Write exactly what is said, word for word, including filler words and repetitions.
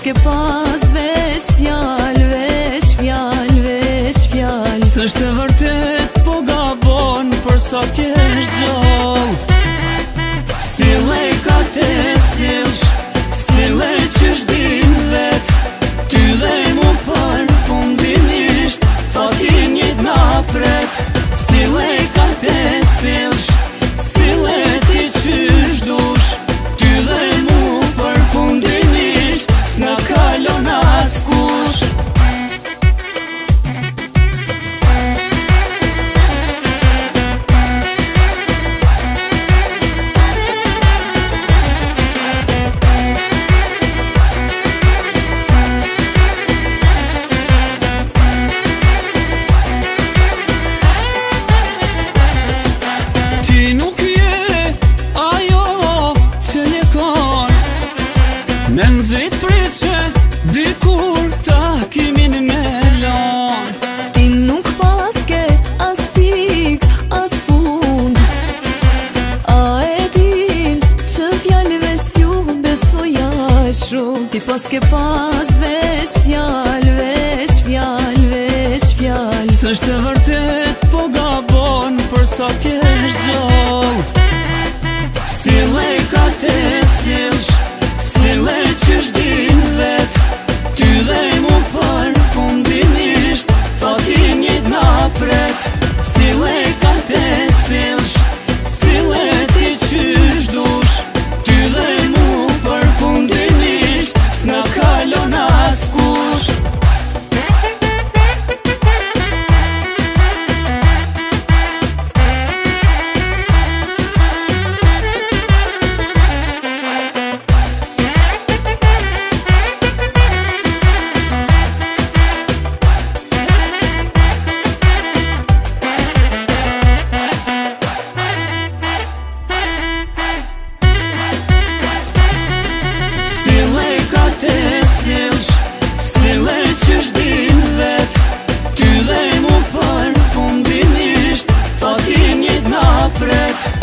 s'ke pas veç fjall, veç fjall, veç fjall. S'është e vërtet po gabon për sa t'jesh gjall. Sile ka te s'ilsh, sile qysh din vet, ty dhe mu për fundimisht, fa ti njët na pret. Sile ka te s'ilsh, sile ti qysh dush, ty dhe mu për fundimisht, s'na kalon as kush. Me nëzit prit që dikur ta kimin me lan. Ti nuk paske as pik, as fund, a e din që fjallëve s'ju besoja shumë. Ti paske pas veç fjall, veç fjall, veç fjall. S'është e vërtet po gabon për sa t'jesh gjall. Sile ka te s'ilsh, sile qysh din vet, ty dhe mu për fundimisht, fa ti njët na pret. Sile ka te s'ilsh, sile ti qysh dush, ty dhe mu për fundimisht, s'na kalon as kush. Sile qysh din vet, ty dhe mu për fundimisht, fa ti njët na pret.